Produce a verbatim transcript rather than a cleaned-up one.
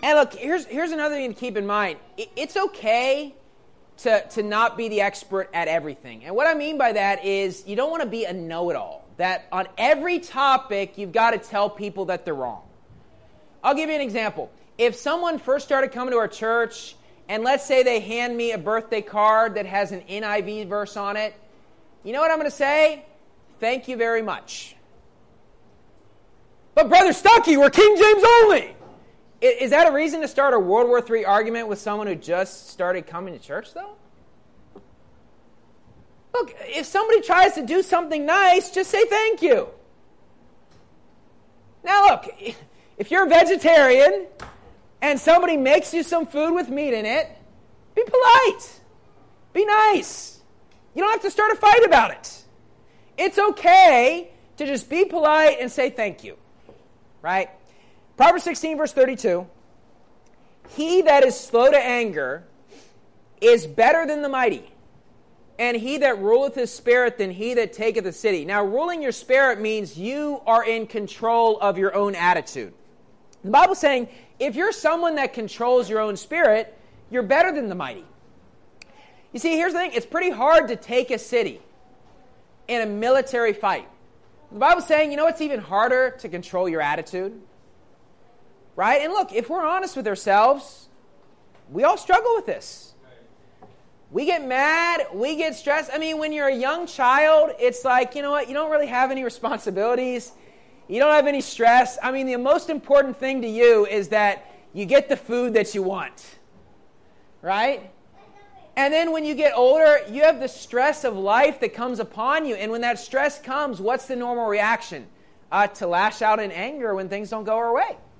And look, here's here's another thing to keep in mind. It, it's okay to, to not be the expert at everything. And what I mean by that is you don't want to be a know-it-all. That on every topic, you've got to tell people that they're wrong. I'll give you an example. If someone first started coming to our church, and let's say they hand me a birthday card that has an N I V verse on it, you know what I'm going to say? Thank you very much. But Brother Stuckey, we're King James only. Is that a reason to start a World War Three argument with someone who just started coming to church, though? Look, if somebody tries to do something nice, just say thank you. Now look, if you're a vegetarian and somebody makes you some food with meat in it, be polite. Be nice. You don't have to start a fight about it. It's okay to just be polite and say thank you. Right? Proverbs sixteen, verse thirty-two. He that is slow to anger is better than the mighty, and he that ruleth his spirit than he that taketh a city. Now, ruling your spirit means you are in control of your own attitude. The Bible's saying, if you're someone that controls your own spirit, you're better than the mighty. You see, here's the thing. It's pretty hard to take a city in a military fight. The Bible's saying, you know what's even harder? To control your attitude. Right? And look, if we're honest with ourselves, we all struggle with this. We get mad, we get stressed. I mean, when you're a young child, it's like, you know what, you don't really have any responsibilities. You don't have any stress. I mean, the most important thing to you is that you get the food that you want. Right? And then when you get older, you have the stress of life that comes upon you. And when that stress comes, what's the normal reaction? Uh, to lash out in anger when things don't go our way.